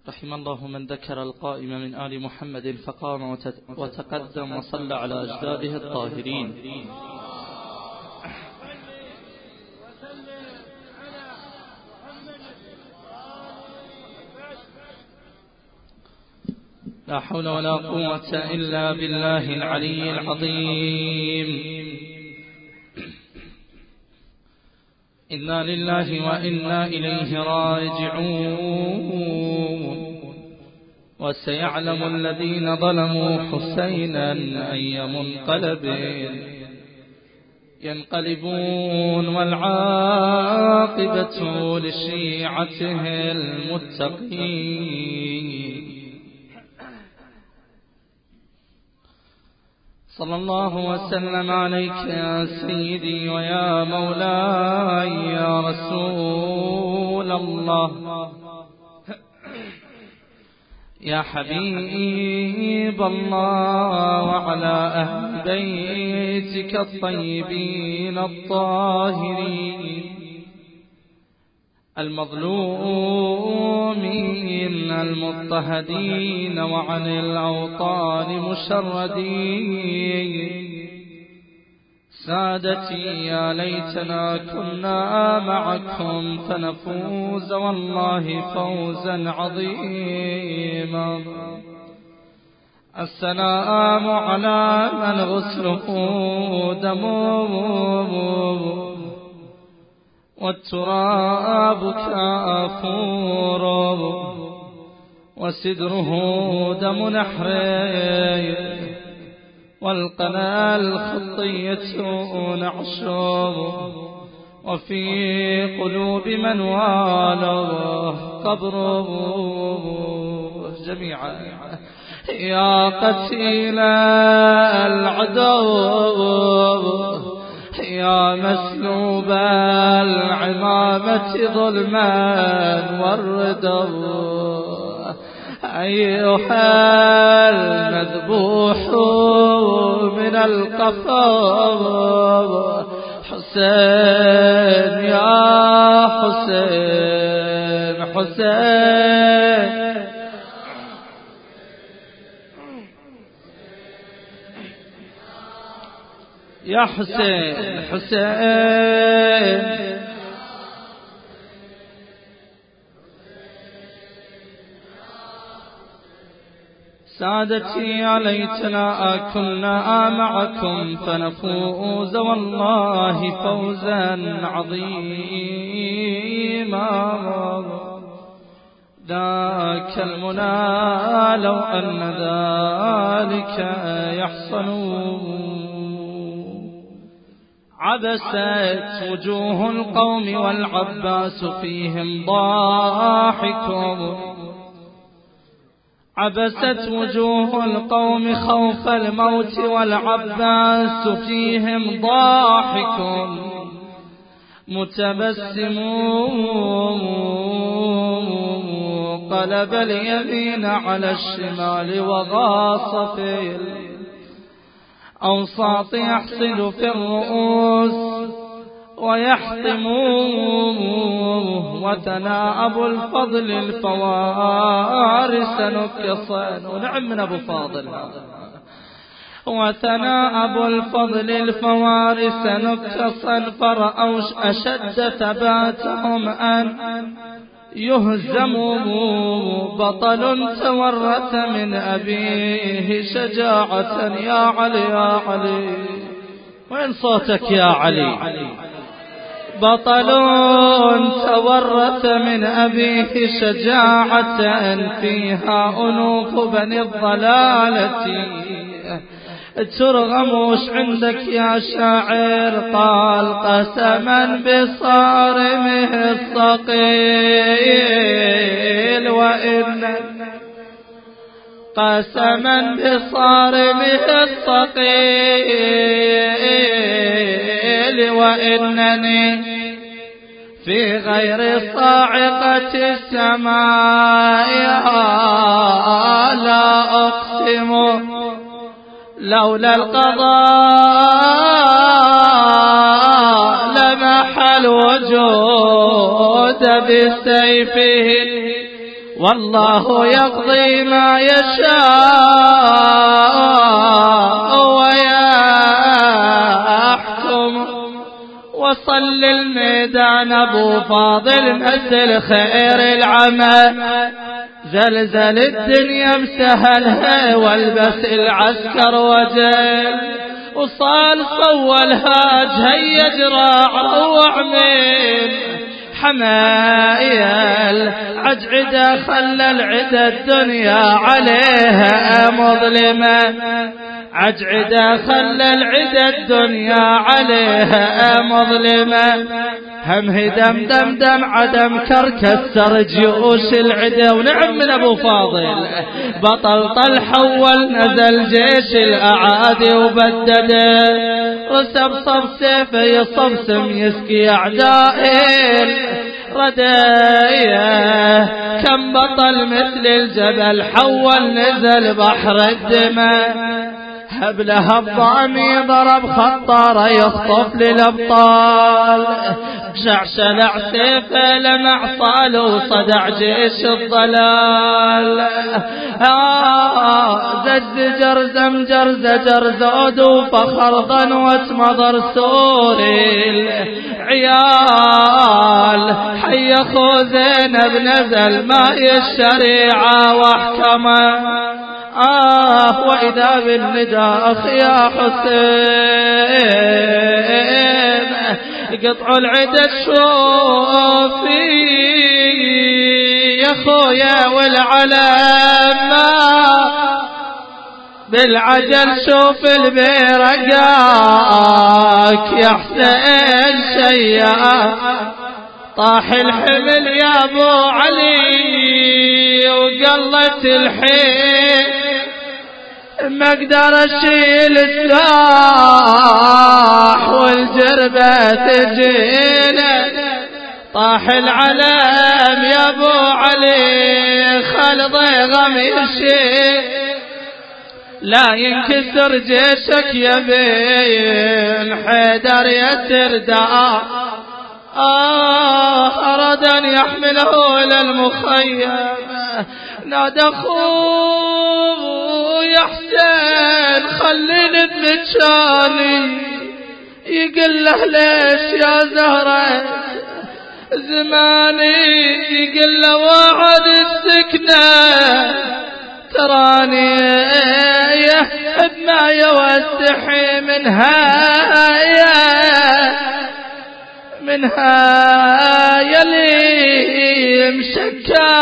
رحم الله من ذكر القائم من آل محمد فقام وتقدم وصلى على أجداده الطاهرين. لا حول ولا قوة إلا بالله العلي العظيم. إنا لله وإنا إليه راجعون. وسيعلم الذين ظلموا حسينا أي منقلب ينقلبون والعاقبة لشيعته المتقين. صلى الله وسلم عليك يا سيدي ويا مولاي يا رسول الله، يا حبيب الله، وعلى أهل بيتك الطيبين الطاهرين المظلومين المضطهدين وعن الأوطان مشردين. سادتي يا ليتنا كنا معكم فنفوز والله فوزا عظيما. السلام على من غسله دمه والتراب كافور وسدره دم نحره والقنا الخطية نعشه وفي قلوب من واله قبره جميعا. يا قتيل العدو يا مسلوب العمامة ظلما والردى، أيها المذبوح من القفا حسين يا حسين حسين يا حسين حسين. سادتي يا ليتنا كنا معكم فنفوز والله فوزا عظيما. ذاك المنى لو أن ذلك يحصل. عبست وجوه القوم والعباس فيهم ضاحك. عبست وجوه القوم خوف الموت والعباس فيهم ضاحك. متبسم قلب اليمين على الشمال وغاص في الأوساط يحصد في الرؤوس ويحطم وتناءب الفضل الفوارس نكصا. ونعم من أبو فاضل. وتناءب الفضل الفوارس نكصا فرأوا أشد ثباتهم أن يهزم بطل تورث من أبيه شجاعة. يا علي يا علي وين صوتك يا علي؟ بطل تورث من أبيه شجاعة فيها أنوف بني الضلالة ترغموش عندك يا شاعر. قال قسما بصارمه الثقيل وإن قسما بصارمه الثقيل وإنني في غير صاعقة السماء لا أقسم لولا القضاء لمح الوجود بسيفه والله يقضي ما يشاء ويحكم. وصل الميدان أبو فاضل مثل خير العمى، زلزل الدنيا مسهلها والبس العسكر وجل. وصال صوى الهاج هيا جراع روع من حمايل، عجعده خلى العدا الدنيا عليها مظلمة، عجعده خلى العدا الدنيا عليها مظلمة. همه دم دم دم عدم كركسر جيوش العدا. ونعم من أبو فاضل بطل طلحة نزل جيش الأعادي وبدده، رسب صف سيفه يصبسم يسقي أعدائه ردايه. كم بطل مثل الجبل حول نزل بحر الدماء، هبله الضامي ضرب خطاره يخطف للأبطال، شعشلع سيفه لمع صاله وصدع جيش الضلال. زجر زمجر زجر زود وفخر ضنوة مضر سوري العيال. حي اخو زينب نزل ماي الشريعة واحكمه، وإذا بالنداء أخي يا حسين قطعوا العدا الشوفي يا خويا والعلم بالعجل شوف البرقاك يا حسين شيا. طاح الحمل يا ابو علي وقلت الحين ما اقدر اشيل السلاح والجربة تجينا. طاح العلم يا ابو علي خلض غم يشيل، لا ينكسر جيشك يا بين حيدر يسرداء. أراد أن يحمله إلى المخيم، نادى أخوي حسين خليني بمكاني. يقول له ليش يا زهرة زماني، يقول له وعد السكنة تراني بما يوسحي منها يلي مشكا.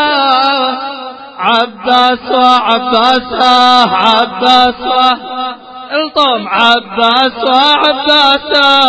عباس وعباس عباس الطم عباس وعباس.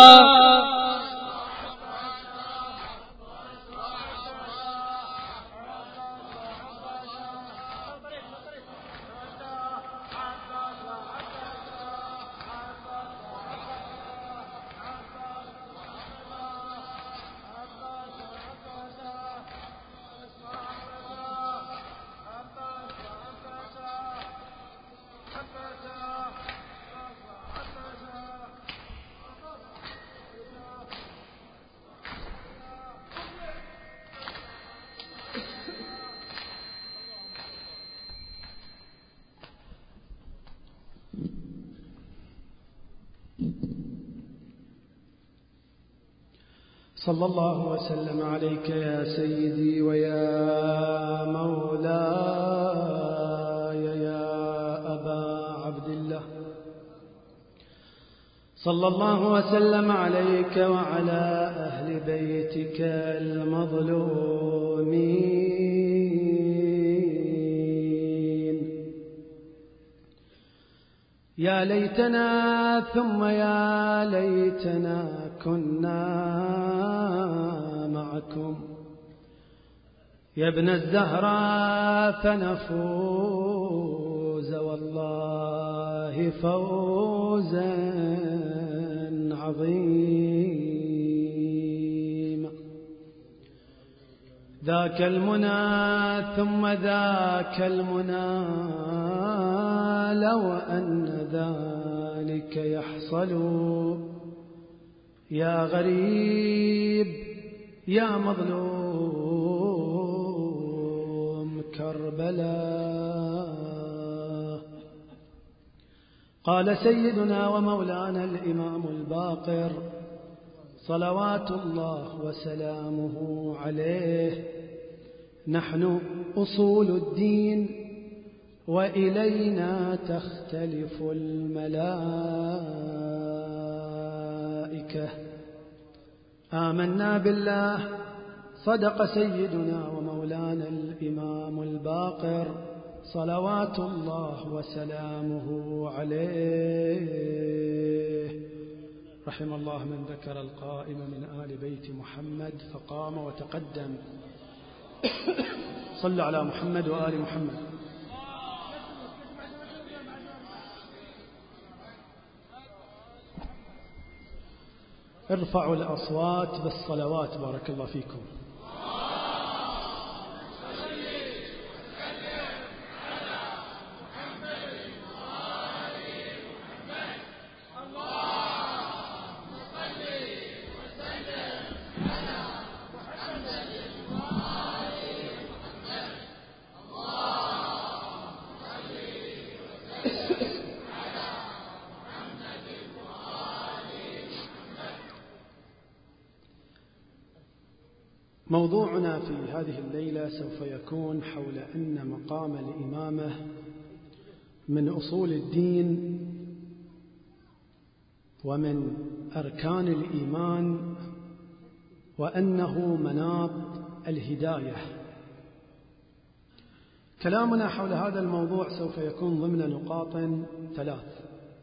صلى الله وسلم عليك يا سيدي ويا مولاي يا أبا عبد الله. صلى الله وسلم عليك وعلى أهل بيتك المظلومين. يا ليتنا ثم يا ليتنا كنا معكم يا ابن الزهراء فنفوز والله فوزا عظيما. ذاك المنى ثم ذاك المنى لو أن ذلك يحصل يا غريب يا مظلوم كربلاء. قال سيدنا ومولانا الإمام الباقر صلوات الله وسلامه عليه: نحن أصول الدين وإلينا تختلف الملائكة. آمنا بالله، صدق سيدنا ومولانا الإمام الباقر صلوات الله وسلامه عليه. رحم الله من ذكر القائم من آل بيت محمد فقام وتقدم. صلوا على محمد وآل محمد. ارفعوا الأصوات بالصلوات. بارك الله فيكم. موضوعنا في هذه الليلة سوف يكون حول أن مقام الإمامة من أصول الدين ومن أركان الإيمان، وأنه مناط الهداية. كلامنا حول هذا الموضوع سوف يكون ضمن نقاط ثلاث.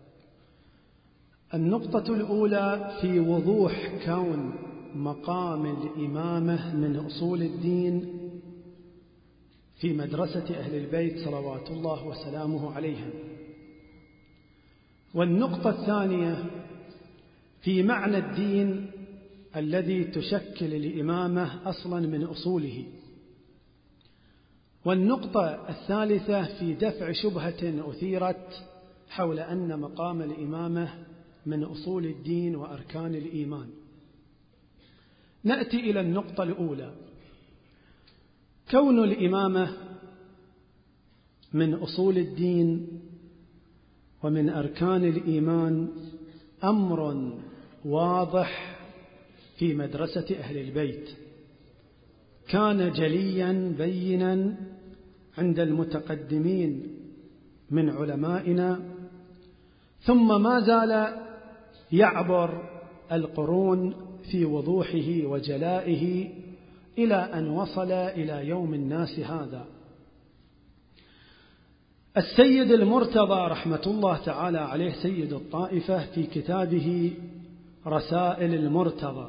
النقطة الأولى في وضوح كون مقام الإمامة من أصول الدين في مدرسة أهل البيت صلوات الله وسلامه عليهم. والنقطة الثانية في معنى الدين الذي تشكل الإمامة أصلا من أصوله. والنقطة الثالثة في دفع شبهة أثيرت حول أن مقام الإمامة من أصول الدين وأركان الإيمان. نأتي إلى النقطة الأولى. كون الإمامة من أصول الدين ومن أركان الإيمان أمر واضح في مدرسة أهل البيت، كان جليا بينا عند المتقدمين من علمائنا، ثم ما زال يعبر القرون في وضوحه وجلائه إلى أن وصل إلى يوم الناس هذا. السيد المرتضى رحمة الله تعالى عليه سيد الطائفة في كتابه رسائل المرتضى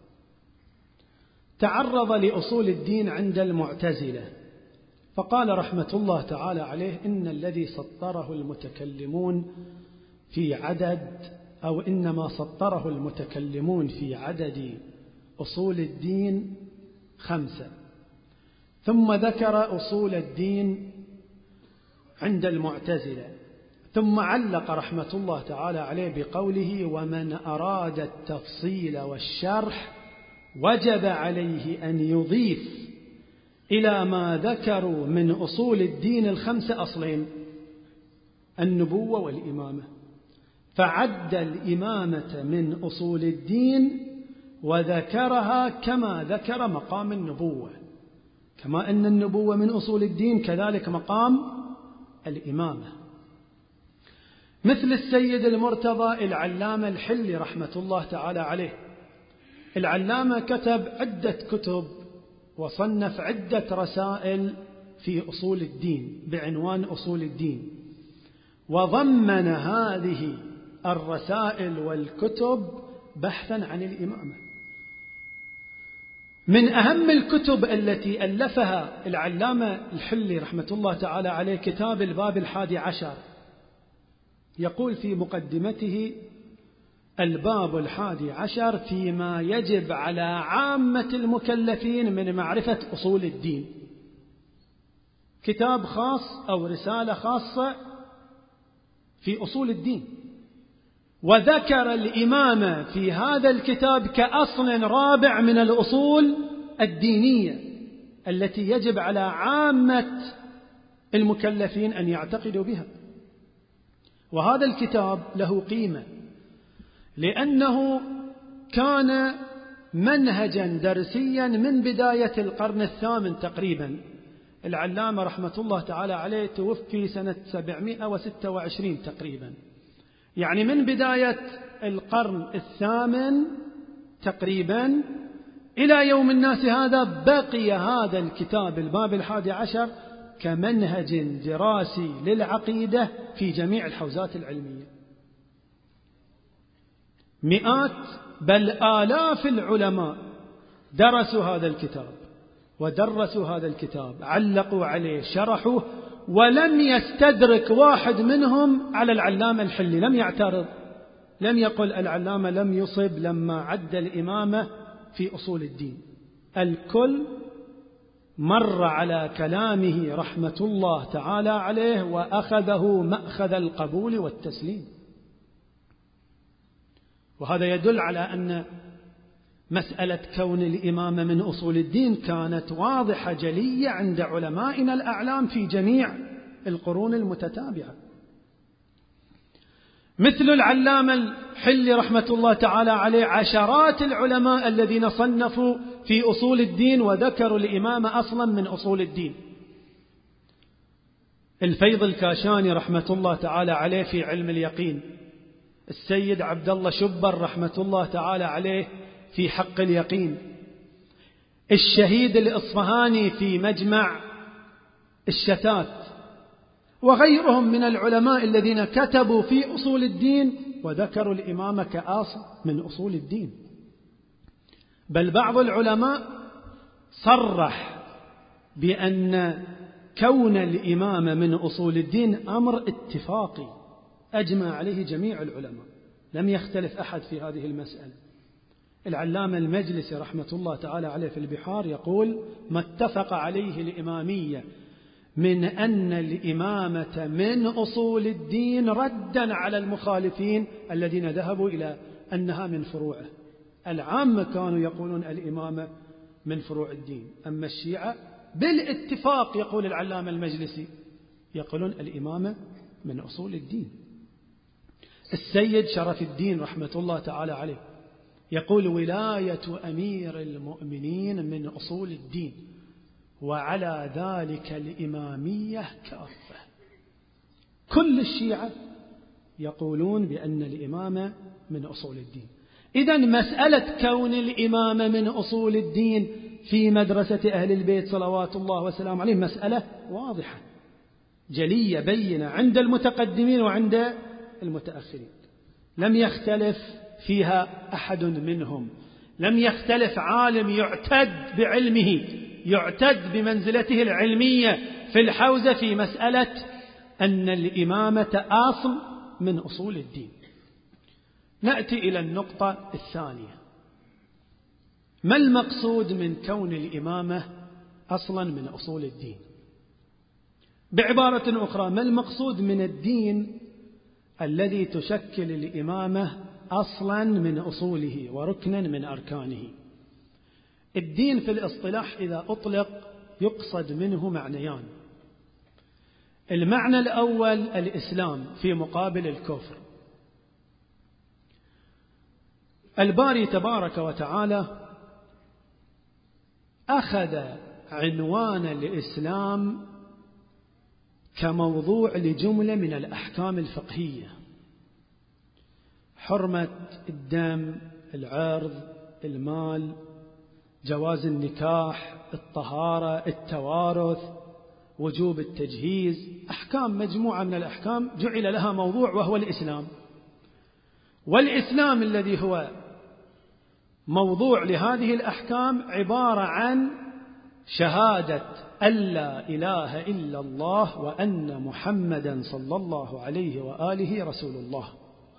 تعرض لأصول الدين عند المعتزلة، فقال رحمة الله تعالى عليه: إن الذي سطره المتكلمون في عدد، أو إنما سطره المتكلمون في عدد أصول الدين 5، ثم ذكر أصول الدين عند المعتزلة، ثم علق رحمة الله تعالى عليه بقوله: ومن أراد التفصيل والشرح وجب عليه أن يضيف إلى ما ذكروا من أصول الدين 5 أصلين: النبوة والإمامة. فعد الإمامة من أصول الدين وذكرها كما ذكر مقام النبوة، كما أن النبوة من أصول الدين كذلك مقام الإمامة. مثل السيد المرتضى العلامة الحلي رحمة الله تعالى عليه. العلامة كتب عدة كتب وصنف عدة رسائل في أصول الدين بعنوان أصول الدين، وضمن هذه الرسائل والكتب بحثا عن الإمامة. من أهم الكتب التي ألفها العلامة الحلي رحمة الله تعالى عليه كتاب الباب 11. يقول في مقدمته: الباب 11 فيما يجب على عامة المكلفين من معرفة أصول الدين. كتاب خاص أو رسالة خاصة في أصول الدين، وذكر الإمامة في هذا الكتاب كأصل رابع من الأصول الدينية التي يجب على عامة المكلفين أن يعتقدوا بها. وهذا الكتاب له قيمة لأنه كان منهجا درسيا من بداية القرن الثامن تقريبا. العلامة رحمة الله تعالى عليه توفي سنة 726 تقريبا، يعني من بداية القرن الثامن تقريبا إلى يوم الناس هذا بقي هذا الكتاب الباب 11 كمنهج دراسي للعقيدة في جميع الحوزات العلمية. مئات بل آلاف العلماء درسوا هذا الكتاب ودرسوا هذا الكتاب، علقوا عليه، شرحوه، ولم يستدرك واحد منهم على العلامة الحلي، لم يعترض، لم يقل العلامة لم يصب لما عد الإمامة في أصول الدين. الكل مر على كلامه رحمة الله تعالى عليه وأخذه مأخذ القبول والتسليم. وهذا يدل على أن مسألة كون الإمامة من أصول الدين كانت واضحة جلية عند علمائنا الأعلام في جميع القرون المتتابعة، مثل العلامة الحلي رحمة الله تعالى عليه. عشرات العلماء الذين صنفوا في أصول الدين وذكروا الإمامة أصلا من أصول الدين. الفيض الكاشاني رحمة الله تعالى عليه في علم اليقين، السيد عبد الله شبر رحمة الله تعالى عليه في حق اليقين، الشهيد الإصفهاني في مجمع الشتات، وغيرهم من العلماء الذين كتبوا في أصول الدين وذكروا الإمامة كأصل من أصول الدين. بل بعض العلماء صرح بأن كون الإمامة من أصول الدين أمر اتفاقي أجمع عليه جميع العلماء، لم يختلف أحد في هذه المسألة. العلامة المجلسي رحمة الله تعالى عليه في البحار يقول: ما اتفق عليه الإمامية من أن الإمامة من أصول الدين ردا على المخالفين الذين ذهبوا إلى أنها من فروعه. العامة كانوا يقولون الإمامة من فروع الدين، أما الشيعة بالاتفاق يقول العلامة المجلسي يقولون الإمامة من أصول الدين. السيد شرف الدين رحمة الله تعالى عليه يقول: ولاية أمير المؤمنين من أصول الدين، وعلى ذلك الإمامية كافة. كل الشيعة يقولون بأن الإمامة من أصول الدين. إذن مسألة كون الإمامة من أصول الدين في مدرسة أهل البيت صلوات الله وسلامه عليهم مسألة واضحة جلية بينة عند المتقدمين وعند المتأخرين، لم يختلف فيها أحد منهم، لم يختلف عالم يعتد بعلمه، يعتد بمنزلته العلمية في الحوزة في مسألة أن الإمامة أصل من أصول الدين. نأتي إلى النقطة الثانية: ما المقصود من كون الإمامة أصلا من أصول الدين؟ بعبارة أخرى، ما المقصود من الدين الذي تشكل الإمامة أصلا من أصوله وركنا من أركانه؟ الدين في الاصطلاح إذا أطلق يقصد منه معنيان. المعنى الأول الإسلام في مقابل الكفر. الباري تبارك وتعالى أخذ عنوان الإسلام كموضوع لجملة من الأحكام الفقهية: حرمة الدم، العرض، المال، جواز النكاح، الطهارة، التوارث، وجوب التجهيز، أحكام، مجموعة من الأحكام جعل لها موضوع وهو الإسلام. والإسلام الذي هو موضوع لهذه الأحكام عبارة عن شهادة أن لا إله إلا الله وأن محمدا صلى الله عليه وآله رسول الله.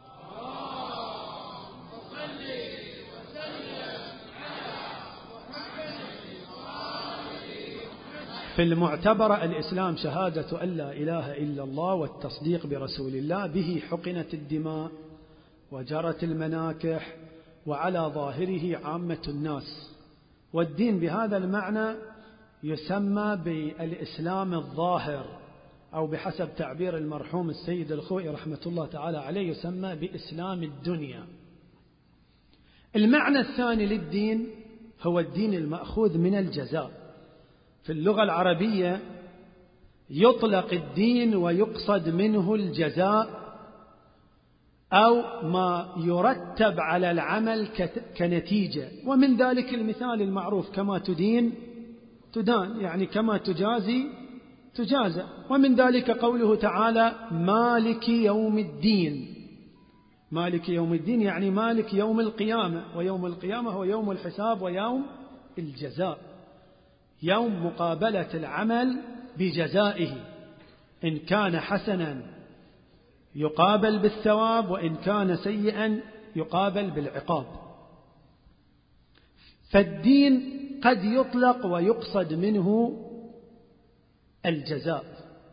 في المعتبرة الإسلام شهادة أن لا إله إلا الله والتصديق برسول الله، به حقنت الدماء وجرت المناكح وعلى ظاهره عامة الناس. والدين بهذا المعنى يسمى بالإسلام الظاهر أو بحسب تعبير المرحوم السيد الخوئي رحمة الله تعالى عليه يسمى بإسلام الدنيا. المعنى الثاني للدين هو الدين المأخوذ من الجزاء. في اللغة العربية يطلق الدين ويقصد منه الجزاء أو ما يرتب على العمل كنتيجة، ومن ذلك المثال المعروف كما تدين تدان، يعني كما تجازي تجازى. ومن ذلك قوله تعالى مالك يوم الدين. مالك يوم الدين يعني مالك يوم القيامة، ويوم القيامة هو يوم الحساب ويوم الجزاء، يوم مقابلة العمل بجزائه، إن كان حسنا يقابل بالثواب، وإن كان سيئا يقابل بالعقاب. فالدين قد يطلق ويقصد منه الجزاء.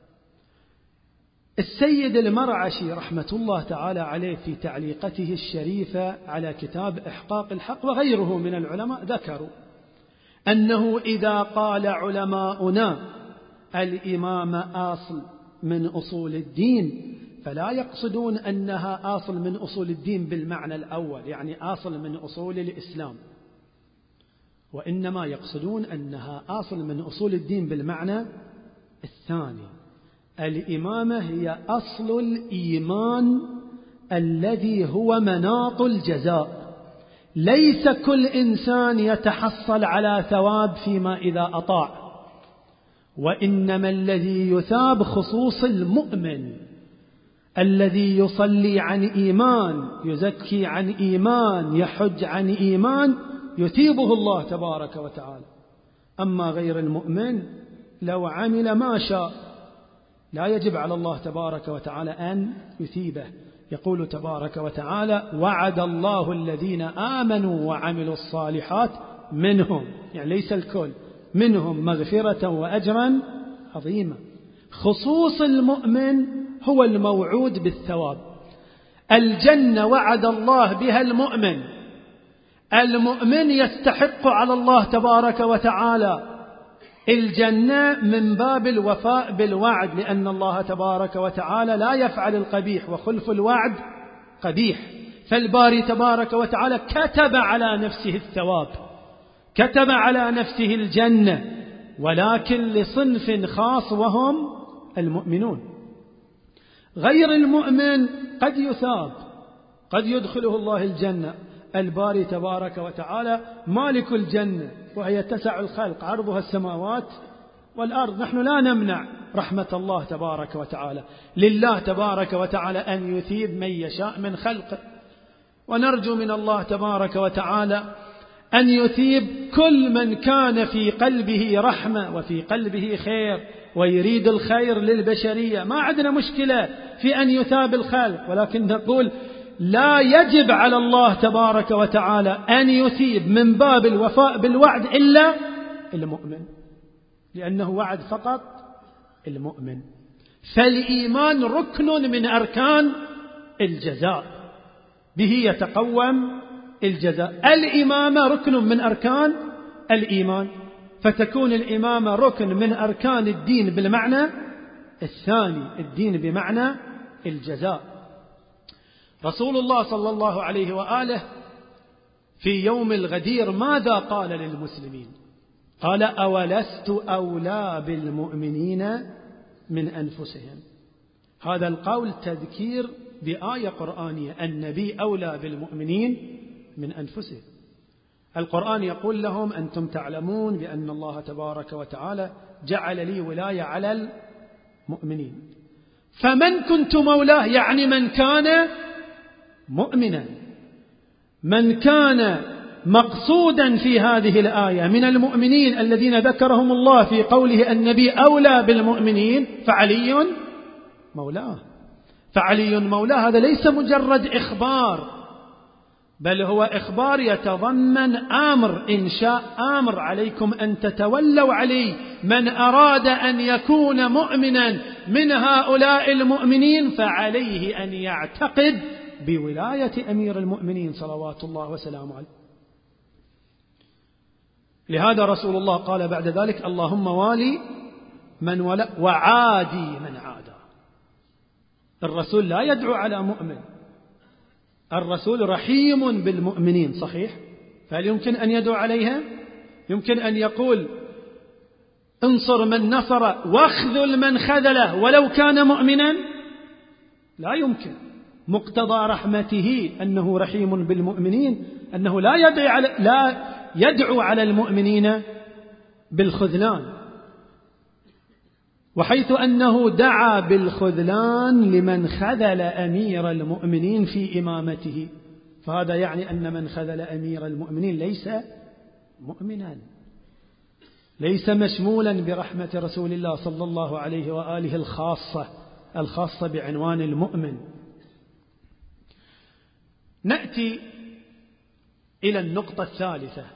السيد المرعشي رحمة الله تعالى عليه في تعليقته الشريفة على كتاب إحقاق الحق وغيره من العلماء ذكروا أنه إذا قال علماؤنا الإمامة أصل من أصول الدين فلا يقصدون أنها أصل من أصول الدين بالمعنى الأول، يعني أصل من أصول الإسلام، وإنما يقصدون أنها أصل من أصول الدين بالمعنى الثاني. الإمامة هي أصل الإيمان الذي هو مناط الجزاء. ليس كل إنسان يتحصل على ثواب فيما إذا أطاع، وإنما الذي يثاب خصوص المؤمن الذي يصلي عن إيمان، يزكي عن إيمان، يحج عن إيمان، يثيبه الله تبارك وتعالى. أما غير المؤمن لو عمل ما شاء لا يجب على الله تبارك وتعالى أن يثيبه. يقول تبارك وتعالى وعد الله الذين آمنوا وعملوا الصالحات منهم، يعني ليس الكل، منهم مغفرة وأجرا عظيما. خصوص المؤمن هو الموعود بالثواب. الجنة وعد الله بها المؤمن، المؤمن يستحق على الله تبارك وتعالى الجنة من باب الوفاء بالوعد، لأن الله تبارك وتعالى لا يفعل القبيح وخلف الوعد قبيح. فالباري تبارك وتعالى كتب على نفسه الثواب، كتب على نفسه الجنة، ولكن لصنف خاص وهم المؤمنون. غير المؤمن قد يثاب، قد يدخله الله الجنة. الباري تبارك وتعالى مالك الجنة وهي تسع الخلق عرضها السماوات والأرض. نحن لا نمنع رحمة الله تبارك وتعالى، لله تبارك وتعالى أن يثيب من يشاء من خلقه، ونرجو من الله تبارك وتعالى أن يثيب كل من كان في قلبه رحمة وفي قلبه خير ويريد الخير للبشرية. ما عندنا مشكلة في أن يثاب الخلق، ولكن نقول لا يجب على الله تبارك وتعالى أن يثيب من باب الوفاء بالوعد إلا المؤمن، لأنه وعد فقط المؤمن. فالإيمان ركن من أركان الجزاء، به يتقوم الجزاء. الإمامة ركن من أركان الإيمان، فتكون الإمامة ركن من أركان الدين بالمعنى الثاني، الدين بمعنى الجزاء. رسول الله صلى الله عليه وآله في يوم الغدير ماذا قال للمسلمين؟ قال أولست أولى بالمؤمنين من أنفسهم. هذا القول تذكير بآية قرآنية، النبي أولى بالمؤمنين من أنفسهم. القرآن يقول لهم أنتم تعلمون بأن الله تبارك وتعالى جعل لي ولاية على المؤمنين، فمن كنت مولاه يعني من كان مؤمنا، من كان مقصودا في هذه الآية من المؤمنين الذين ذكرهم الله في قوله النبي أولى بالمؤمنين فعلي مولاه. فعلي مولاه هذا ليس مجرد إخبار، بل هو إخبار يتضمن أمر، إنشاء أمر عليكم أن تتولوا علي. من أراد أن يكون مؤمنا من هؤلاء المؤمنين فعليه أن يعتقد بولاية أمير المؤمنين صلوات الله وسلامه عليه. لهذا رسول الله قال بعد ذلك اللهم والي من ولا وعادي من عادى. الرسول لا يدعو على مؤمن، الرسول رحيم بالمؤمنين صحيح، فهل يمكن أن يدعو عليهم؟ يمكن أن يقول انصر من نصر واخذل من خذله ولو كان مؤمنا؟ لا يمكن. مقتضى رحمته أنه رحيم بالمؤمنين أنه لا يدعو على المؤمنين بالخذلان، وحيث أنه دعا بالخذلان لمن خذل أمير المؤمنين في إمامته، فهذا يعني أن من خذل أمير المؤمنين ليس مؤمنا، ليس مشمولا برحمة رسول الله صلى الله عليه وآله الخاصة بعنوان المؤمن. نأتي إلى النقطة الثالثة.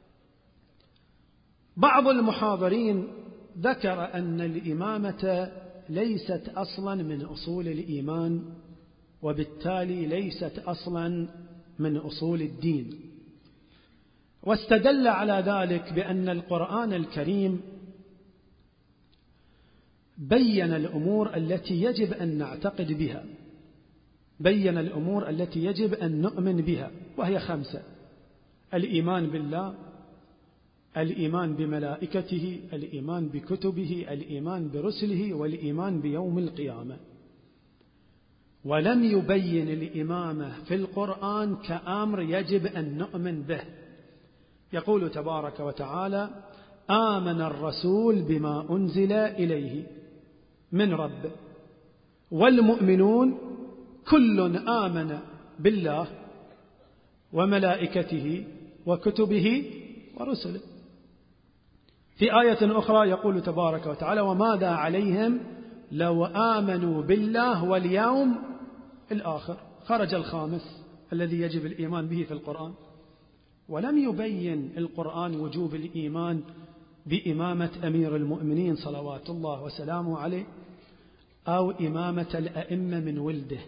بعض المحاضرين ذكر أن الإمامة ليست أصلا من أصول الإيمان، وبالتالي ليست أصلا من أصول الدين، واستدل على ذلك بأن القرآن الكريم بين الأمور التي يجب أن نعتقد بها، بين الأمور التي يجب أن نؤمن بها، وهي 5: الإيمان بالله، الإيمان بملائكته، الإيمان بكتبه، الإيمان برسله، والإيمان بيوم القيامة. ولم يبين الإمامة في القرآن كأمر يجب أن نؤمن به. يقول تبارك وتعالى: آمن الرسول بما أنزل إليه من ربه والمؤمنون كل آمن بالله وملائكته وكتبه ورسله. في آية أخرى يقول تبارك وتعالى: وماذا عليهم لو آمنوا بالله واليوم الآخر. خرج الخامس الذي يجب الإيمان به في القرآن. ولم يبين القرآن وجوب الإيمان بإمامة أمير المؤمنين صلوات الله وسلامه عليه أو إمامة الأئمة من ولده،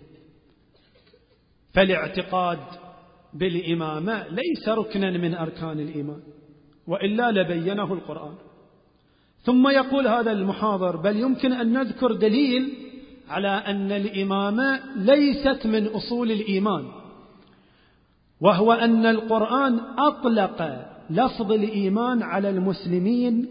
فالاعتقاد بالإمامة ليس ركنا من أركان الإيمان، وإلا لبينه القرآن. ثم يقول هذا المحاضر: بل يمكن أن نذكر دليل على أن الإمامة ليست من أصول الإيمان، وهو أن القرآن أطلق لفظ الإيمان على المسلمين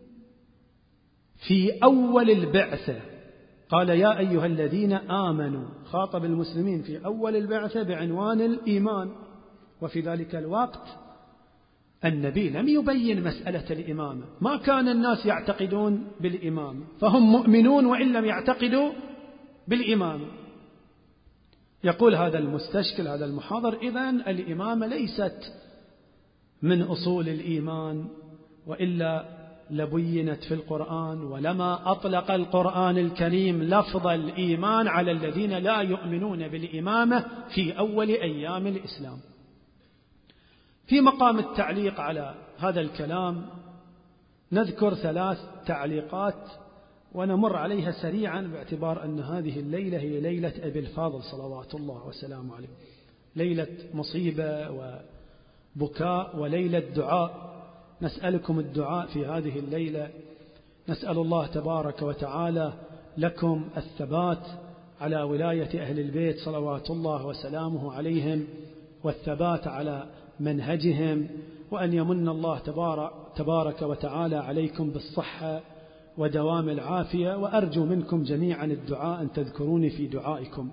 في أول البعثة، قال: يا أيها الذين آمنوا، خاطب المسلمين في أول البعثة بعنوان الإيمان. وفي ذلك الوقت النبي لم يبين مسألة الإمامة، ما كان الناس يعتقدون بالإمامة، فهم مؤمنون وإن لم يعتقدوا بالإمامة. يقول هذا المستشكل هذا المحاضر: إذن الإمامة ليست من أصول الإيمان، وإلا لبينت في القرآن، ولما أطلق القرآن الكريم لفظ الإيمان على الذين لا يؤمنون بالإمامة في أول أيام الإسلام. في مقام التعليق على هذا الكلام نذكر 3 تعليقات ونمر عليها سريعا، باعتبار أن هذه الليلة هي ليلة أبي الفاضل صلوات الله وسلامه عليه، ليلة مصيبة وبكاء وليلة دعاء. نسألكم الدعاء في هذه الليلة، نسأل الله تبارك وتعالى لكم الثبات على ولاية أهل البيت صلوات الله وسلامه عليهم، والثبات على منهجهم، وأن يمن الله تبارك وتعالى عليكم بالصحة ودوام العافية. وأرجو منكم جميعا الدعاء، أن تذكروني في دعائكم.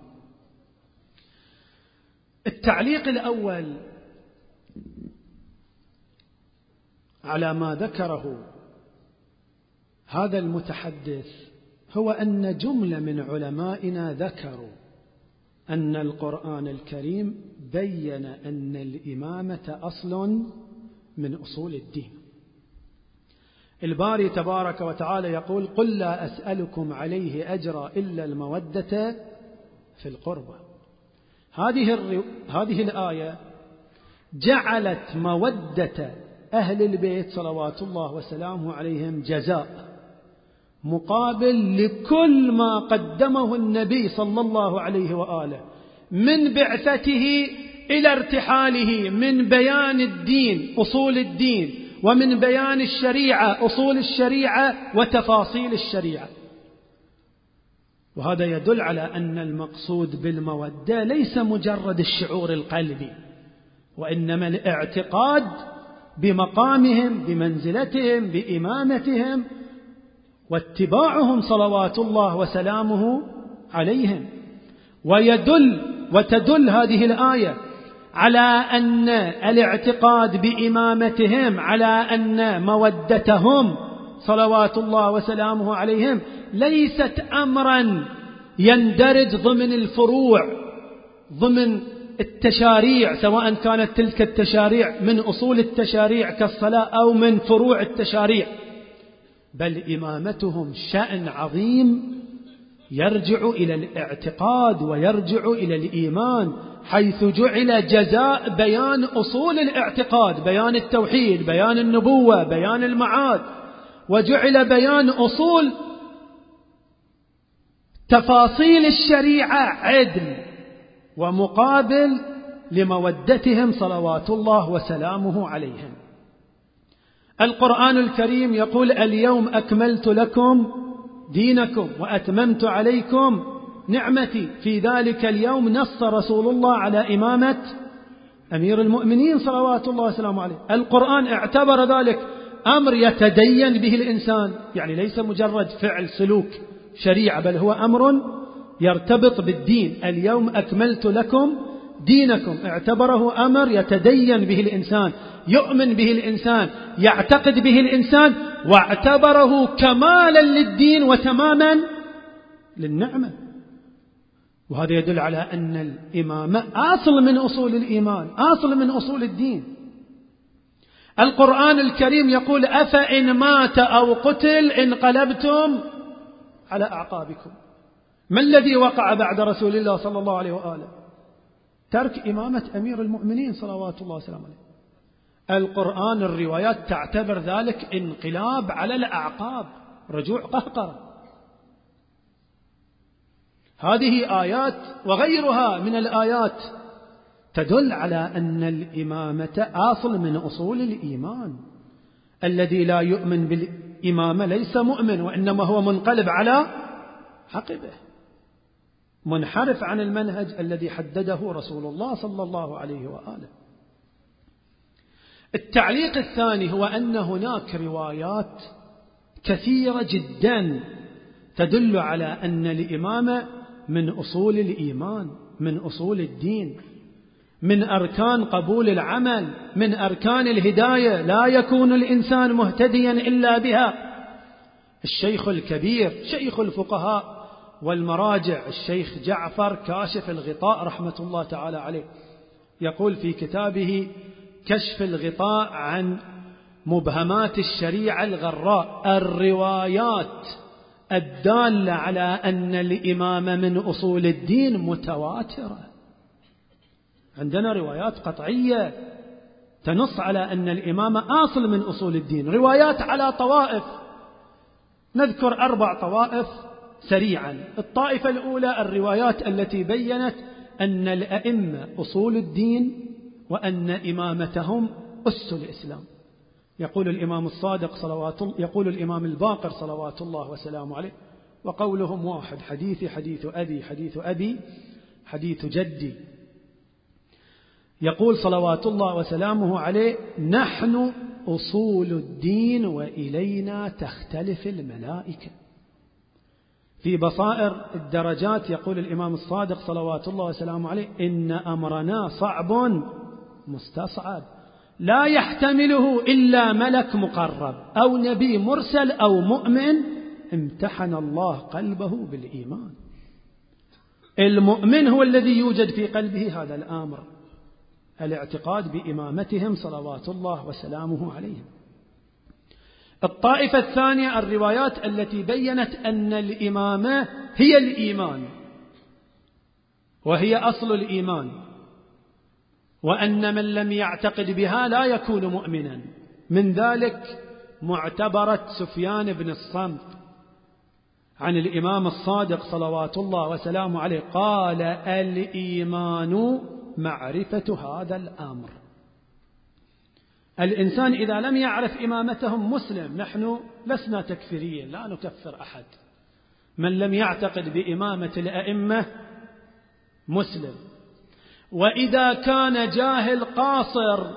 التعليق الأول على ما ذكره هذا المتحدث هو أن جملة من علمائنا ذكروا أن القرآن الكريم بين أن الإمامة أصل من أصول الدين. الباري تبارك وتعالى يقول: قل لا أسألكم عليه أجرا إلا المودة في القربى. هذه الآية جعلت مودة أهل البيت صلوات الله وسلامه عليهم جزاء مقابل لكل ما قدمه النبي صلى الله عليه وآله من بعثته إلى ارتحاله، من بيان الدين أصول الدين ومن بيان الشريعة، أصول الشريعة وتفاصيل الشريعة. وهذا يدل على أن المقصود بالمودة ليس مجرد الشعور القلبي، وإنما الاعتقاد بمقامهم، بمنزلتهم، بإمامتهم، واتباعهم صلوات الله وسلامه عليهم. وتدل هذه الآية على أن الاعتقاد بإمامتهم، على أن مودتهم صلوات الله وسلامه عليهم ليست أمرا يندرج ضمن الفروع، ضمن التشاريع، سواء كانت تلك التشاريع من أصول التشاريع كالصلاة أو من فروع التشاريع، بل إمامتهم شأن عظيم يرجع إلى الاعتقاد ويرجع إلى الإيمان، حيث جعل جزاء بيان أصول الاعتقاد، بيان التوحيد، بيان النبوة، بيان المعاد، وجعل بيان أصول تفاصيل الشريعة عدل ومقابل لمودتهم صلوات الله وسلامه عليهم. القرآن الكريم يقول: اليوم أكملت لكم دينكم وأتممت عليكم نعمتي. في ذلك اليوم نص رسول الله على إمامة أمير المؤمنين صلوات الله وسلامه عليه. القرآن اعتبر ذلك أمر يتدين به الإنسان، يعني ليس مجرد فعل سلوك شريعة، بل هو أمر يرتبط بالدين. اليوم أكملت لكم دينكم، اعتبره أمر يتدين به الإنسان، يؤمن به الإنسان، يعتقد به الإنسان، واعتبره كمالا للدين وتماما للنعمة. وهذا يدل على أن الإمامة أصل من أصول الإيمان، أصل من أصول الدين. القرآن الكريم يقول: أفإن مات أو قتل انقلبتم على أعقابكم. ما الذي وقع بعد رسول الله صلى الله عليه وآله؟ ترك إمامة أمير المؤمنين صلوات الله وسلامه عليه. القرآن الروايات تعتبر ذلك انقلاب على الأعقاب، رجوع قهقرة. هذه آيات وغيرها من الآيات تدل على أن الإمامة أصل من أصول الإيمان. الذي لا يؤمن بالإمامة ليس مؤمن، وإنما هو منقلب على عقبه، منحرف عن المنهج الذي حدده رسول الله صلى الله عليه وآله. التعليق الثاني هو أن هناك روايات كثيرة جدا تدل على أن الإمامة من أصول الإيمان، من أصول الدين، من أركان قبول العمل، من أركان الهداية، لا يكون الإنسان مهتديا إلا بها. الشيخ الكبير شيخ الفقهاء والمراجع الشيخ جعفر كاشف الغطاء رحمة الله تعالى عليه يقول في كتابه كشف الغطاء عن مبهمات الشريعة الغراء: الروايات الدالة على أن الإمامة من أصول الدين متواترة. عندنا روايات قطعية تنص على أن الإمامة أصل من أصول الدين، روايات على طوائف. نذكر 4 طوائف سريعا. الطائفة الأولى الروايات التي بيّنت أن الأئمة أصول الدين وأن إمامتهم أس الإسلام. يقول الإمام الصادق يقول الإمام الباقر صلوات الله وسلامه عليه: وقولهم واحد، حديثي حديث أبي، حديث أبي حديث جدي. يقول صلوات الله وسلامه عليه: نحن أصول الدين وإلينا تختلف الملائكة. في بصائر الدرجات يقول الإمام الصادق صلوات الله وسلامه عليه: إن أمرنا صعب مستصعب، لا يحتمله إلا ملك مقرب أو نبي مرسل أو مؤمن امتحن الله قلبه بالإيمان. المؤمن هو الذي يوجد في قلبه هذا الأمر، الاعتقاد بإمامتهم صلوات الله وسلامه عليهم. الطائفة الثانية الروايات التي بيّنت أن الإمامة هي الإيمان وهي أصل الإيمان، وأن من لم يعتقد بها لا يكون مؤمنا. من ذلك معتبرة سفيان بن الصمت عن الإمام الصادق صلوات الله وسلامه عليه قال: الإيمان معرفة هذا الأمر. الإنسان إذا لم يعرف إمامتهم مسلم، نحن لسنا تكفيريين، لا نكفر أحد، من لم يعتقد بإمامة الأئمة مسلم. وإذا كان جاهل قاصر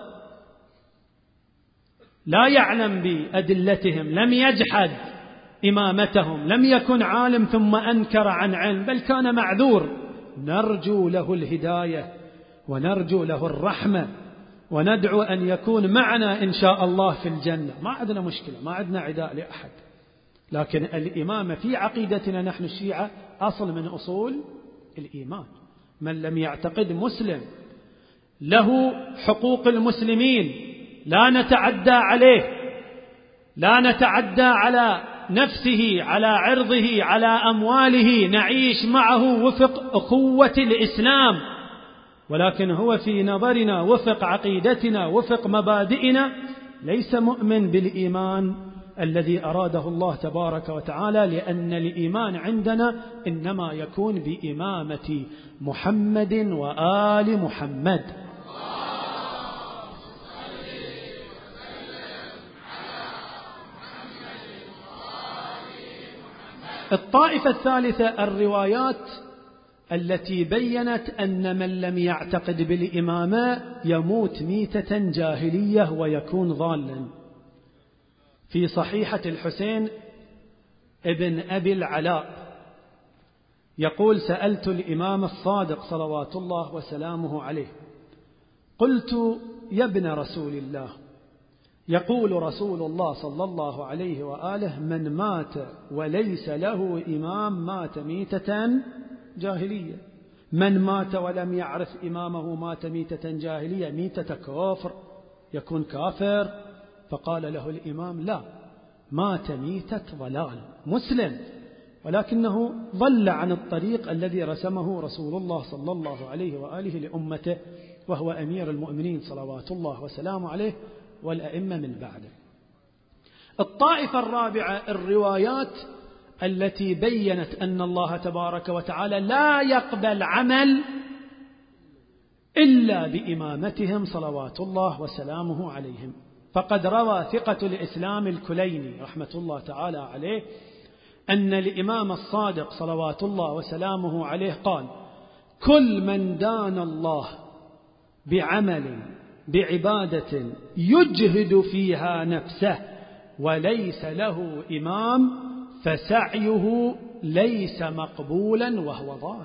لا يعلم بأدلتهم، لم يجحد إمامتهم، لم يكن عالم ثم أنكر عن علم، بل كان معذور، نرجو له الهداية ونرجو له الرحمة، وندعو أن يكون معنا إن شاء الله في الجنة. ما عندنا مشكلة، ما عندنا عداء لأحد، لكن الإمامة في عقيدتنا نحن الشيعة أصل من أصول الإيمان. من لم يعتقد مسلم له حقوق المسلمين، لا نتعدى عليه، لا نتعدى على نفسه، على عرضه، على أمواله، نعيش معه وفق أخوة الإسلام، ولكن هو في نظرنا وفق عقيدتنا وفق مبادئنا ليس مؤمن بالإيمان الذي أراده الله تبارك وتعالى، لأن الإيمان عندنا إنما يكون بإمامة محمد وآل محمد. الطائفة الثالثة الروايات التي بيّنت أن من لم يعتقد بالإمامة يموت ميتة جاهلية ويكون ضالا. في صحيحة الحسين ابن أبي العلاء يقول: سألت الإمام الصادق صلوات الله وسلامه عليه، قلت: يا ابن رسول الله، يقول رسول الله صلى الله عليه وآله: من مات وليس له إمام مات ميتة جاهلية. من مات ولم يعرف إمامه مات ميتة جاهلية، ميتة كفر، يكون كافر. فقال له الإمام: لا، مات ميتة ضلال، مسلم ولكنه ضل عن الطريق الذي رسمه رسول الله صلى الله عليه وآله لأمته، وهو أمير المؤمنين صلوات الله وسلامه عليه والأئمة من بعده. الطائفة الرابعة الروايات التي بيّنت أن الله تبارك وتعالى لا يقبل عمل إلا بإمامتهم صلوات الله وسلامه عليهم. فقد روى ثقة الإسلام الكليني رحمة الله تعالى عليه أن الإمام الصادق صلوات الله وسلامه عليه قال: كل من دان الله بعمل بعبادة يجهد فيها نفسه وليس له إمام فسعيه ليس مقبولا وهو ضال.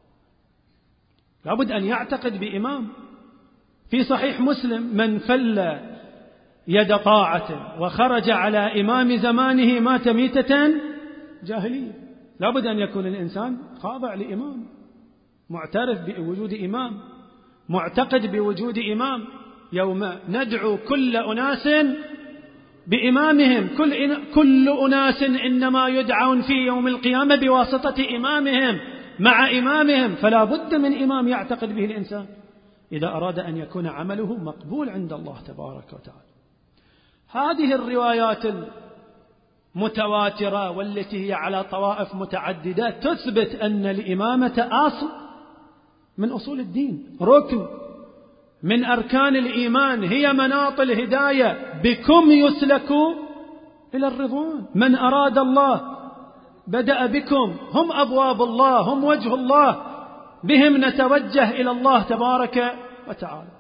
لابد أن يعتقد بإمام. في صحيح مسلم: من فل يد طاعة وخرج على إمام زمانه مات ميتة جاهلية. لابد أن يكون الإنسان خاضع لإمام، معترف بوجود إمام، معتقد بوجود إمام. يوم ندعو كل أناس بإمامهم، كل أناس إنما يدعون في يوم القيامة بواسطة إمامهم مع إمامهم، فلا بد من إمام يعتقد به الإنسان إذا أراد أن يكون عمله مقبول عند الله تبارك وتعالى. هذه الروايات المتواترة والتي هي على طوائف متعددة تثبت أن الإمامة أصل من أصول الدين، ركن من أركان الإيمان، هي مناط الهداية، بكم يسلك إلى الرضوان. من أراد الله بدأ بكم، هم أبواب الله، هم وجه الله، بهم نتوجه إلى الله تبارك وتعالى.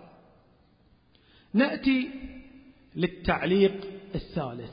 نأتي للتعليق الثالث.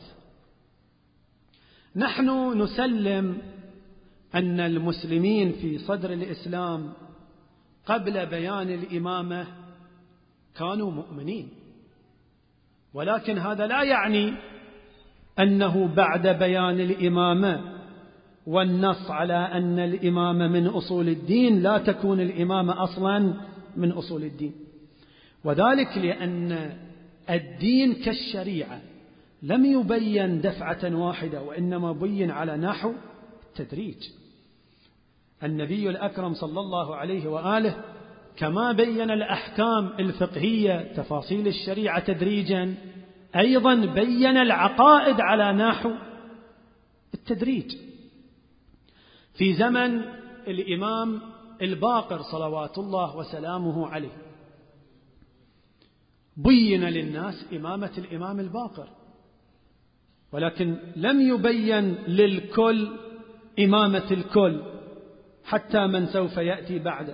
نحن نسلم أن المسلمين في صدر الإسلام قبل بيان الإمامة كانوا مؤمنين، ولكن هذا لا يعني أنه بعد بيان الإمامة والنص على أن الإمامة من أصول الدين لا تكون الإمامة أصلا من أصول الدين. وذلك لأن الدين كالشريعة لم يبين دفعة واحدة، وإنما بين على نحو التدريج. النبي الأكرم صلى الله عليه وآله كما بين الأحكام الفقهية تفاصيل الشريعة تدريجا، أيضا بين العقائد على نحو التدريج. في زمن الإمام الباقر صلوات الله وسلامه عليه بين للناس إمامة الإمام الباقر، ولكن لم يبين للكل إمامة الكل حتى من سوف يأتي بعده.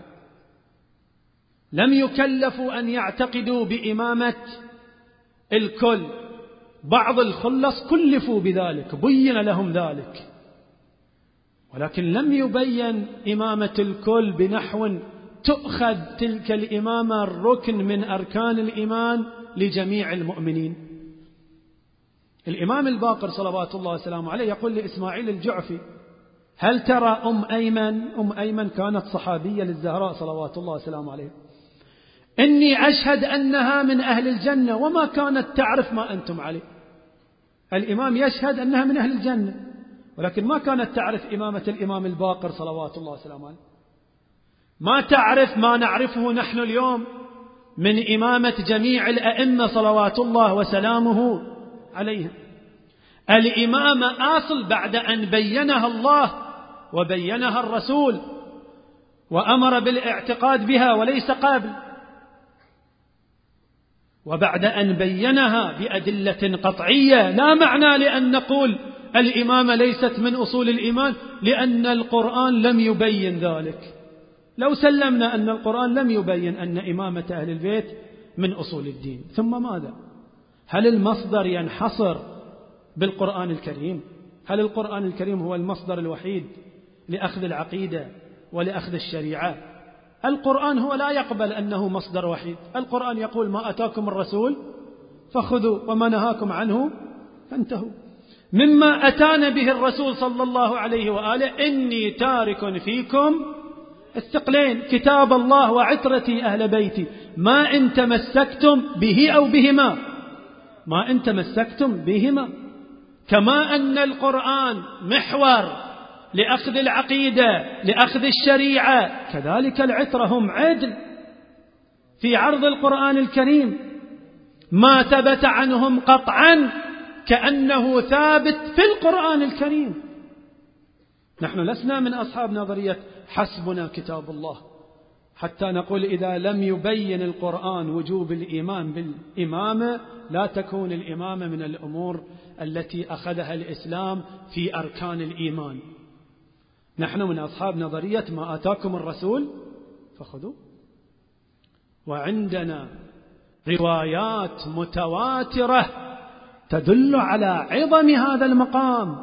لم يكلفوا أن يعتقدوا بإمامة الكل، بعض الخلص كلفوا بذلك، بين لهم ذلك، ولكن لم يبين إمامة الكل بنحو تؤخذ تلك الإمامة الركن من أركان الإيمان لجميع المؤمنين. الإمام الباقر صلوات الله وسلامه عليه يقول لإسماعيل الجعفي: هل ترى أم أيمن كانت صحابية للزهراء صلوات الله وسلامه عليه، إني أشهد أنها من أهل الجنة وما كانت تعرف ما أنتم عليه. الإمام يشهد أنها من أهل الجنة، ولكن ما كانت تعرف إمامة الإمام الباقر صلوات الله وسلامه عليه، ما تعرف ما نعرفه نحن اليوم من إمامة جميع الأئمة صلوات الله وسلامه عليهم. الإمامة أصل بعد أن بينها الله وبينها الرسول وأمر بالاعتقاد بها وليس قبل، وبعد أن بينها بأدلة قطعية. لا معنى لأن نقول الإمامة ليست من أصول الإيمان لأن القرآن لم يبين ذلك. لو سلمنا أن القرآن لم يبين أن إمامة أهل البيت من أصول الدين، ثم ماذا؟ هل المصدر ينحصر بالقرآن الكريم؟ هل القرآن الكريم هو المصدر الوحيد لأخذ العقيدة ولأخذ الشريعة؟ القرآن هو لا يقبل أنه مصدر وحيد. القرآن يقول: ما أتاكم الرسول فخذوا وما نهاكم عنه فانتهوا. مما أتانا به الرسول صلى الله عليه وآله: إني تارك فيكم الثقلين، كتاب الله وعترتي أهل بيتي، ما إن تمسكتم به أو بهما، ما إن تمسكتم بهما. كما أن القرآن محور لأخذ العقيدة لأخذ الشريعة، كذلك العترة هم عدل في عرض القرآن الكريم. ما ثبت عنهم قطعا كأنه ثابت في القرآن الكريم. نحن لسنا من أصحاب نظرية حسبنا كتاب الله حتى نقول إذا لم يبين القرآن وجوب الإيمان بالإمامة لا تكون الإمامة من الأمور التي أخذها الإسلام في أركان الإيمان. نحن من أصحاب نظرية ما آتاكم الرسول فخذوا، وعندنا روايات متواترة تدل على عظم هذا المقام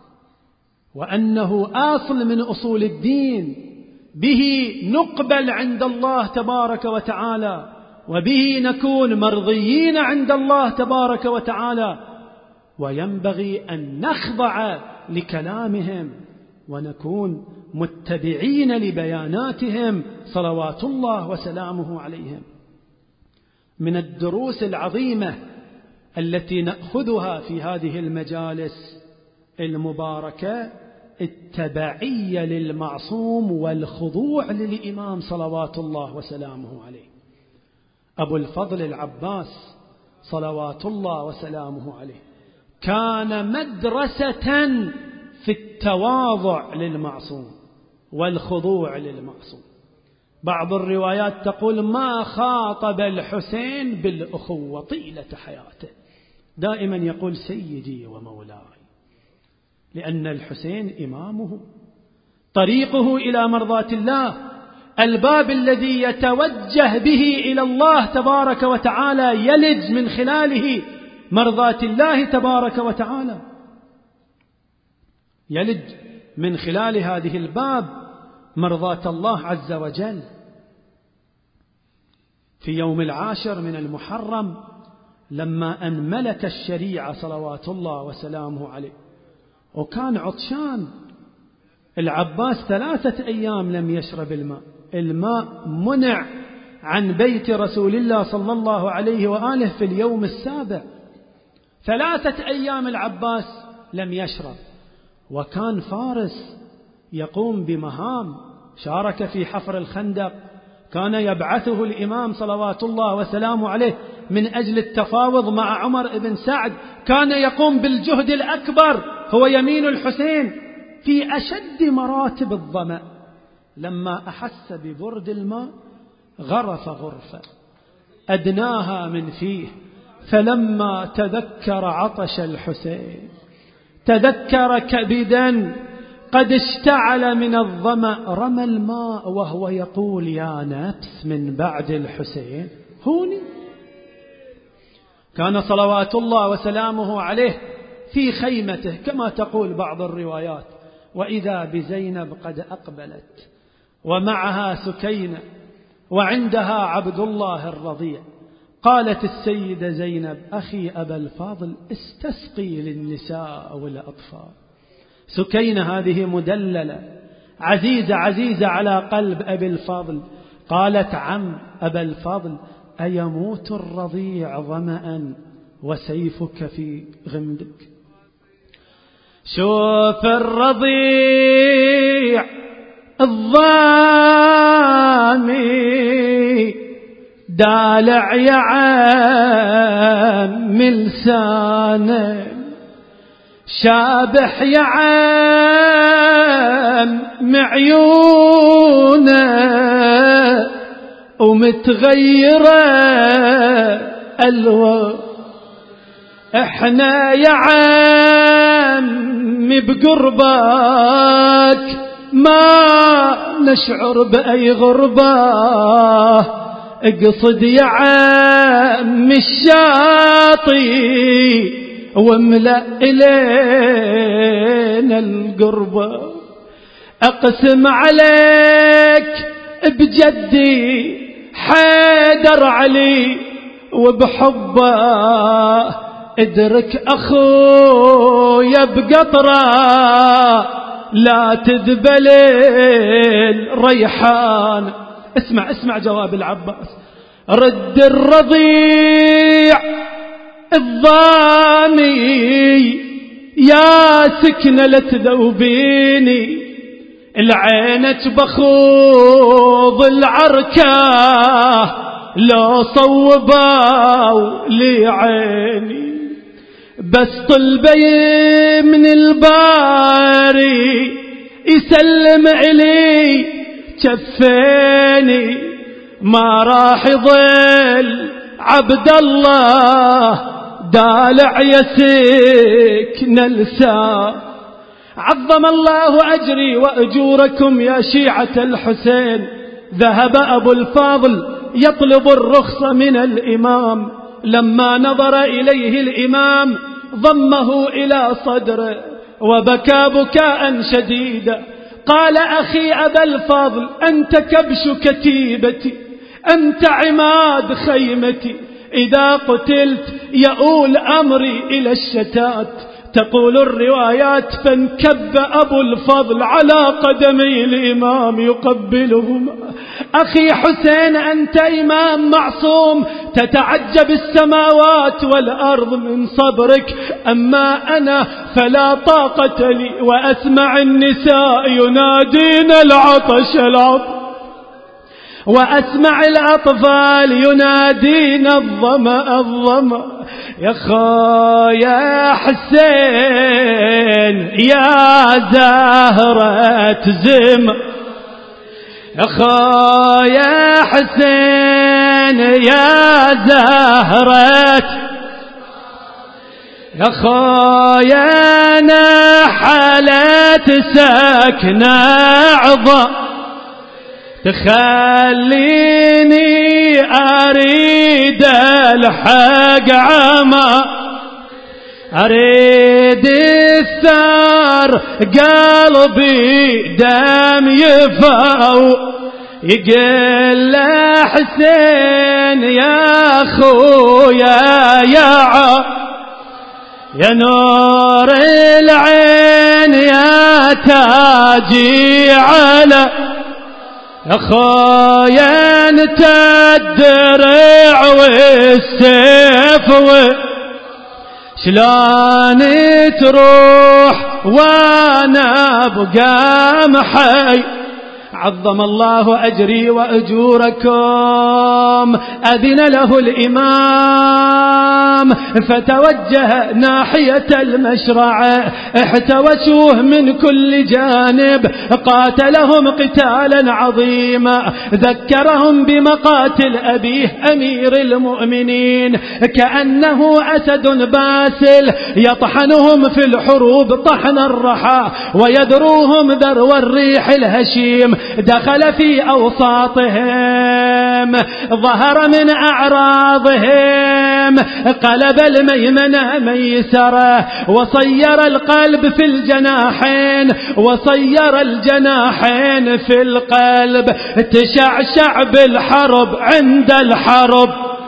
وأنه أصل من أصول الدين، به نقبل عند الله تبارك وتعالى، وبه نكون مرضيين عند الله تبارك وتعالى، وينبغي أن نخضع لكلامهم ونكون متبعين لبياناتهم صلوات الله وسلامه عليهم. من الدروس العظيمة التي نأخذها في هذه المجالس المباركة التبعية للمعصوم والخضوع للإمام صلوات الله وسلامه عليه. أبو الفضل العباس صلوات الله وسلامه عليه كان مدرسة في التواضع للمعصوم والخضوع للمعصوم. بعض الروايات تقول: ما خاطب الحسين بالأخوة طيلة حياته، دائما يقول سيدي ومولاي، لأن الحسين إمامه، طريقه إلى مرضاة الله، الباب الذي يتوجه به إلى الله تبارك وتعالى يلج من خلاله مرضاة الله تبارك وتعالى، يلج من خلال هذه الباب مرضاة الله عز وجل. في يوم 10 من المحرم لما أن ملك الشريعة صلوات الله وسلامه عليه وكان عطشان، العباس 3 أيام لم يشرب الماء منع عن بيت رسول الله صلى الله عليه وآله في اليوم 7، 3 أيام العباس لم يشرب، وكان فارس يقوم بمهام، شارك في حفر الخندق، كان يبعثه الإمام صلوات الله وسلامه عليه من أجل التفاوض مع عمر بن سعد، كان يقوم بالجهد الأكبر، هو يمين الحسين في أشد مراتب الظمأ، لما أحس ببرد الماء غرف غرفة أدناها من فيه، فلما تذكر عطش الحسين تذكر كبدا قد اشتعل من الظمأ، رمى الماء وهو يقول يا نفس من بعد الحسين هوني. كان صلوات الله وسلامه عليه في خيمته كما تقول بعض الروايات، وإذا بزينب قد أقبلت ومعها سكينة وعندها عبد الله الرضيع. قالت السيدة زينب أخي أبا الفاضل استسقي للنساء والأطفال. سكينة هذه مدللة عزيزة على قلب أبي الفاضل. قالت عم أبا الفاضل أيموت الرضيع ظمأ وسيفك في غمدك؟ شوف الرضيع الضامي دالع يا عم لسانه، شابح يا عم عيونه ومتغيرة ألوان. احنا يا عم بقربك ما نشعر بأي غربة، اقصد يا عم الشاطي واملأ إلينا القربة. أقسم عليك بجدي حيدر علي وبحبه ادرك أخويا بقطرة لا تذبل الريحان. اسمع جواب العباس. رد الرضيع الضامي يا سكنة لا تذوبيني، العينة بخوض العركة لو صوبوا لي عيني، بس طلبي من الباري يسلم إلي كفيني، ما راح يضل عبد الله دالع يسكن لسان. عظم الله أجري وأجوركم يا شيعة الحسين. ذهب أبو الفاضل يطلب الرخص من الإمام، لما نظر إليه الإمام ضمه إلى صدره وبكى بكاء شديدا. قال أخي أبا الفاضل أنت كبش كتيبتي، أنت عماد خيمتي، إذا قتلت يؤول أمري إلى الشتات. تقول الروايات فانكب أبو الفضل على قدمي الإمام يقبلهما. أخي حسين أنت إمام معصوم تتعجب السماوات والأرض من صبرك، أما أنا فلا طاقة لي وأسمع النساء ينادين العطش العطش، وأسمع الأطفال ينادين الظمأ الظمأ. يا خايا حسين يا زهرة زم، يا خايا حسين يا زهرة، يا خايا نحلت سكنة عظم، تخليني أريد الحق عما، أريد الثار قلبي دم يفاو، يقل حسين يا أخويا يا نور العين يا تاجي على، يا خايا انت الدرع والسيف شلون تروح وانا ابقى محي، عظم الله أجري وأجوركم. أذن له الإمام فتوجه ناحية المشرع، احتوشوه من كل جانب، قاتلهم قتالا عظيما، ذكرهم بمقاتل أبيه أمير المؤمنين، كأنه أسد باسل يطحنهم في الحروب طحن الرحى ويدروهم ذرو الريح الهشيم. دخل في أوساطهم، ظهر من أعراضهم، قلب الميمنة ميسرة، وصير القلب في الجناحين، وصير الجناحين في القلب. تشعشع بالحرب عند الحرب،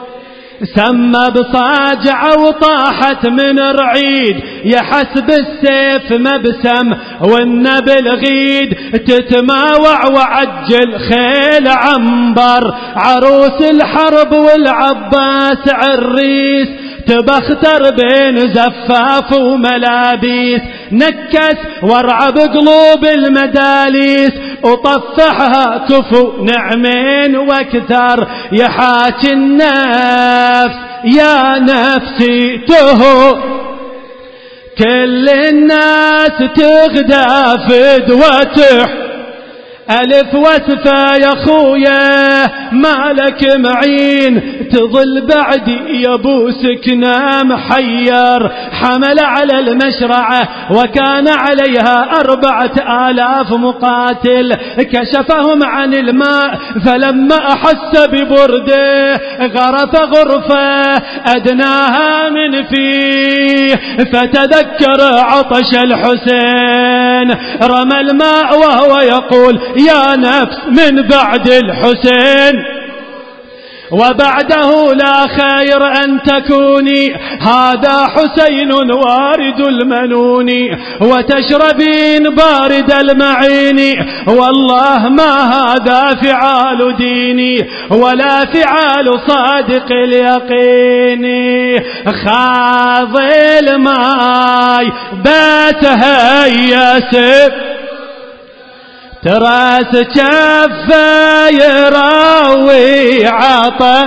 سمى بصاجع وطاحت من رعيد، يحس بالسيف مبسم والنبل غيد. تتماوع وعجل خيل عنبر، عروس الحرب والعباس عريس، تبختر بين زفاف وملابيس، نكس وارعب قلوب المداليس، وطفحها كفو نعمين واكثر. يحاكي النفس يا نفسي تهو، كل الناس تغدى فدوته، ألف وسفة يا خويا مالك معين، تظل بعدي يا ابو سكنة محير. حمل على المشرعة وكان عليها 4000 مقاتل، كشفهم عن الماء فلما أحس ببرده غرف غرفة أدناها من فيه، فتذكر عطش الحسين، رمى الماء وهو يقول يا نفس من بعد الحسين وبعده لا خير أن تكوني، هذا حسين وارد المنون، وتشربين بارد المعين، والله ما هذا فعال ديني ولا فعال صادق اليقين. خاض الماي باتها ياسف، تراس كفه يراوي عطا،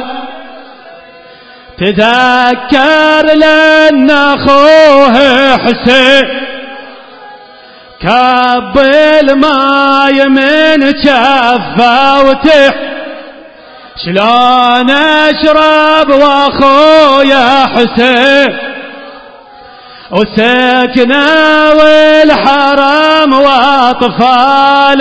تذكر لأن أخوه حسين كب الماي من كفه وتح، شلون أشرب وأخويا حسين وسكنة والحرام وأطفال،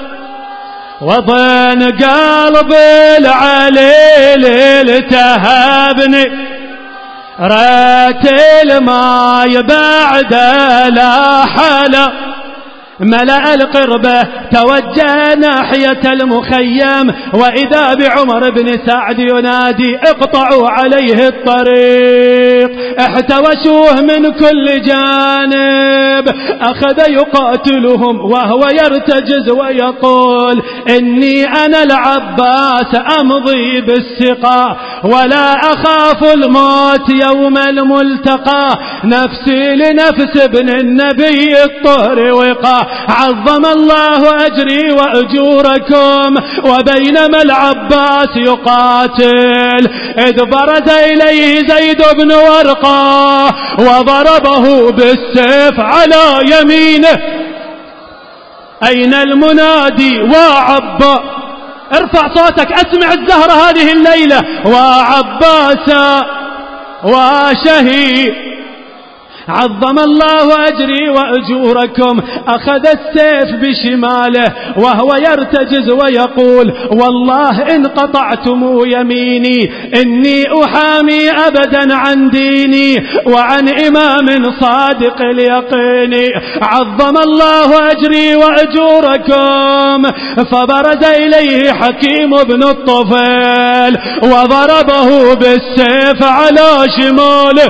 وضن قلب العليل التهبني، رات الماي بعد لا حلا، ملأ القربة توجه ناحية المخيم، وإذا بعمر بن سعد ينادي اقطعوا عليه الطريق. احتوشوه من كل جانب، أخذ يقاتلهم وهو يرتجز ويقول إني أنا العباس أمضي بالسقا، ولا أخاف الموت يوم الملتقى، نفسي لنفس ابن النبي الطهر وقا. عظم الله أجري وأجوركم. وبينما العباس يقاتل إذ برز إليه زيد بن ورقة وضربه بالسيف على يمينه. أين المنادي وعبا؟ ارفع صوتك أسمع الزهرة هذه الليلة. وعباسا وشهيد. عظم الله أجري وأجوركم. أخذ السيف بشماله وهو يرتجز ويقول والله إن قطعتم يميني إني أحامي أبدا عن ديني وعن إمام صادق اليقين. عظم الله أجري وأجوركم. فبرز إليه حكيم بن الطفيل وضربه بالسيف على شماله.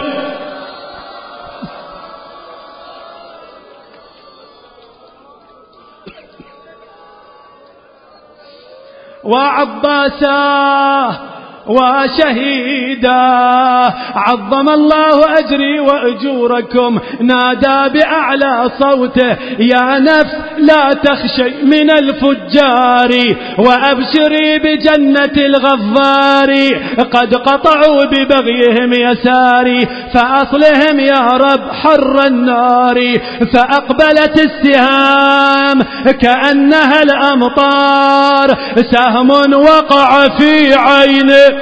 وعباسا وشهيدا. عظم الله أجري وأجوركم، نادى بأعلى صوته يا نفس لا تخشي من الفجار وأبشري بجنة الغفار. قد قطعوا ببغيهم يساري فأصلهم يا رب حر النار. فأقبلت السهام كأنها الأمطار، سهم وقع في عينه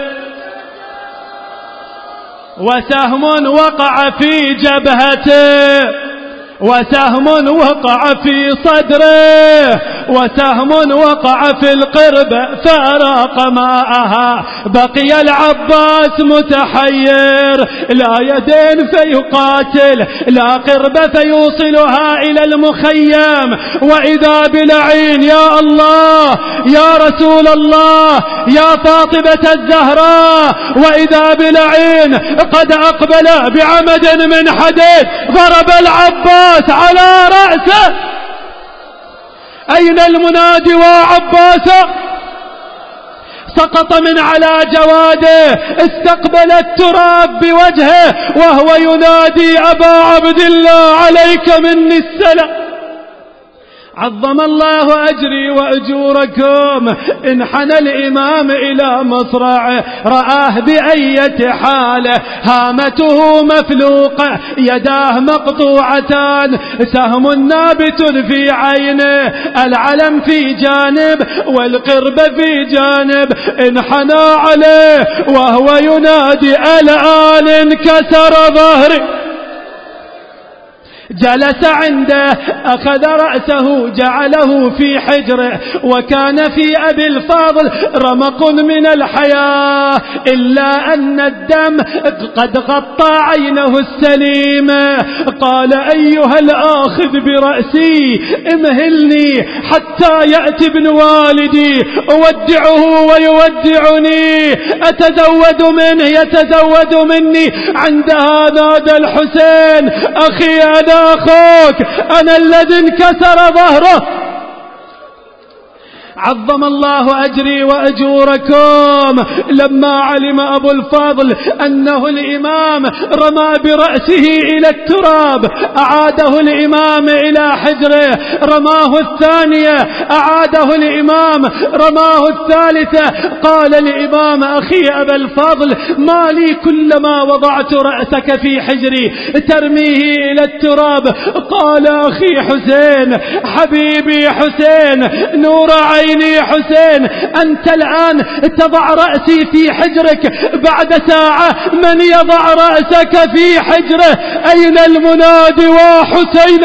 وسهم وقع في جبهته وسهم وقع في صدره وسهم وقع في القرب فأراق ماءها. بقي العباس متحير، لا يدين فيقاتل لا قرب فيوصلها إلى المخيم، وإذا بلعين يا الله يا رسول الله يا فاطمة الزهراء، وإذا بلعين قد أقبل بعمد من حديد ضرب العباس على رأسه. أين المنادي وعباسه؟ سقط من على جواده، استقبل التراب بوجهه وهو ينادي أبا عبد الله عليك مني السلام. عظم الله أجري وأجوركم. انحنى الإمام إلى مصرعه، رآه بأية حاله، هامته مفلوقة، يداه مقطوعتان، سهم نابت في عينه، العلم في جانب والقرب في جانب. انحنى عليه وهو ينادي الآن انكسر ظهري. جلس عنده، أخذ رأسه جعله في حجره، وكان في أبي الفاضل رمق من الحياة، إلا أن الدم قد غطى عينه السليمة. قال أيها الآخذ برأسي امهلني حتى يأتي ابن والدي أودعه ويودعني، أتزود منه يتزود مني. عندها نادى الحسين أخي أنا أخوك، أنا الذي انكسر ظهره. عظم الله أجري وأجوركم. لما علم أبو الفضل أنه الإمام رمى برأسه إلى التراب، أعاده الإمام إلى حجره، رماه الثانية، أعاده الإمام، رماه الثالثة. قال الإمام أخي أبا الفضل ما لي كلما وضعت رأسك في حجري ترميه إلى التراب؟ قال أخي حسين، حبيبي حسين، نور عيني حسين، أنت الآن تضع رأسي في حجرك، بعد ساعة من يضع رأسك في حجره؟ أين المنادي وحسين؟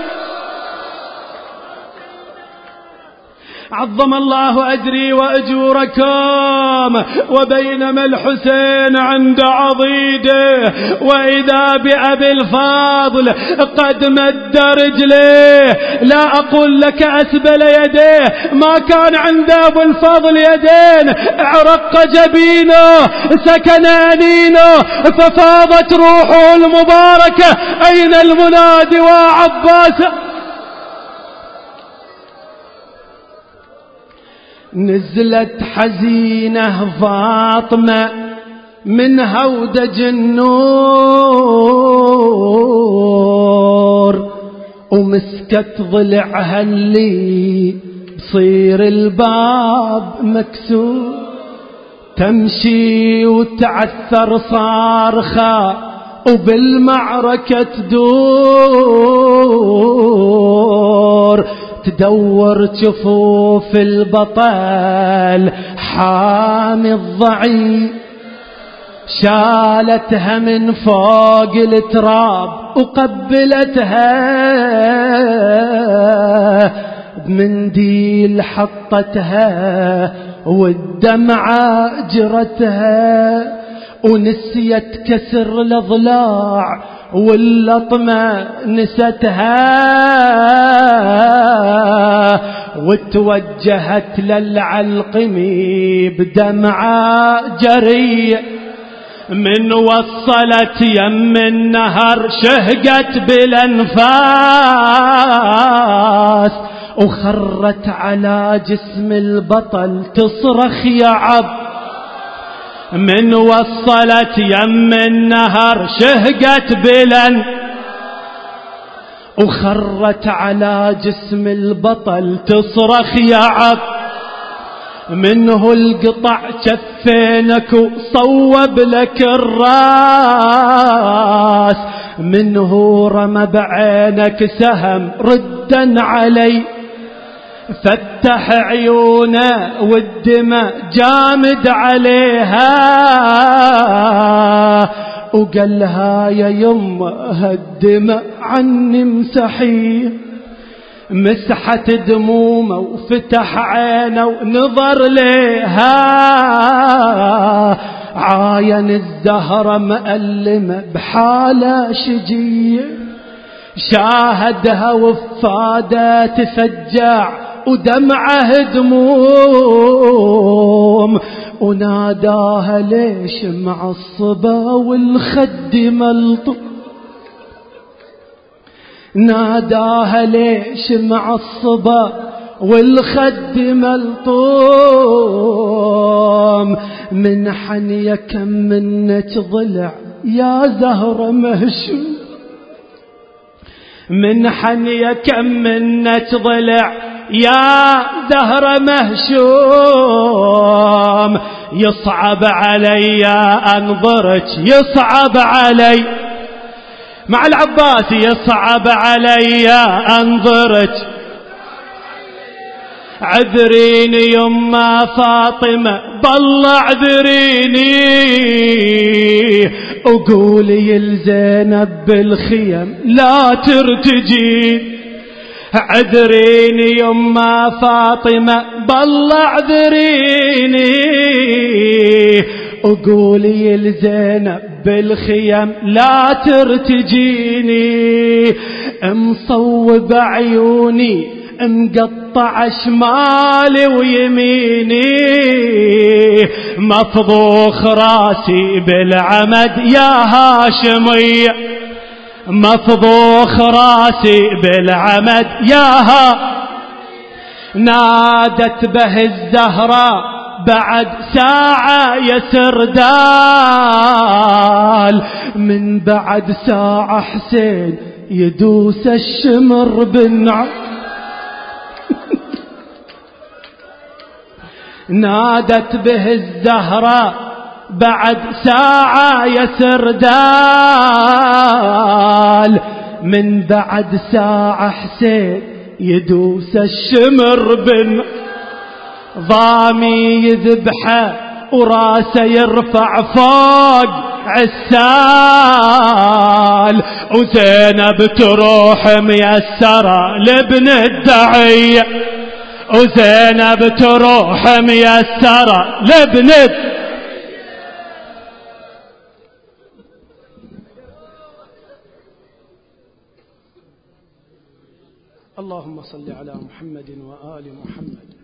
عظم الله أجري وأجوركم. وبينما الحسين عند عضيده، وإذا بأبي الفاضل قد مد رجليه، لا أقول لك أسبل يديه، ما كان عند أبو الفاضل يدين، عرق جبينه، سكن أنينه، ففاضت روحه المباركة. أين المنادي وعباس؟ نزلت حزينة فاطمة من هودج النور، ومسكت ضلعها اللي بصير الباب مكسور، تمشي وتعثر صارخة وبالمعركة تدور، تدور جفوف البطل حامي الضعيف، شالتها من فوق التراب وقبلتها بمنديل حطتها والدمعة جرتها، ونسيت كسر الأضلاع واللطمة نستها، وتوجهت للعلقمي بدمعة جرية، من وصلت يم النهر شهقت بالأنفاس، وخرت على جسم البطل تصرخ يا عب، من وصلت يم النهر شهقت بلن وخرت على جسم البطل تصرخ يا عب. منه القطع كفينك وصوب لك الراس، منه رمى بعينك سهم ردا علي، فتح عيونه والدماء جامد عليها وقالها يا يمه هالدماء عني مسحيه. مسحت دمومه وفتح عينه ونظر ليها، عاين الزهرة مألمة بحالة شجية، شاهدها وفادة تفجع ودمعه دموم، وناداها ليش معصبة والخد ملطم، ناداها ليش معصبة والخد ملطوم، من حنيك منك ضلع يا زهرة مهشوم، من حنيك منك ضلع يا زهرة مهشوم، يصعب علي أنظرك يصعب علي مع العباس، يصعب علي أنظرك، عذريني يما فاطمة بالله عذريني، وقولي لزينب بالخيم لا ترتجي، عذريني يما فاطمة بالله عذريني، وقولي لزينب بالخيم لا ترتجيني، مصوب عيوني مقطع شمالي ويميني، مفضوخ راسي بالعمد يا هاشمي، مفضوخ راسي بالعمد يا نادت به الزهراء بعد ساعة يا سردال، من بعد ساعة حسين يدوس الشمر بالنعم، نادت به الزهراء بعد ساعة يا سردال، من بعد ساعة حسين يدوس الشمر بالنعم، ضامي يذبحه وراسه يرفع فوق عسال، وزينب تروح ميسرة لابن الدعية، وزينب تروح ميسرة لابن اللهم صل على محمد وآل محمد.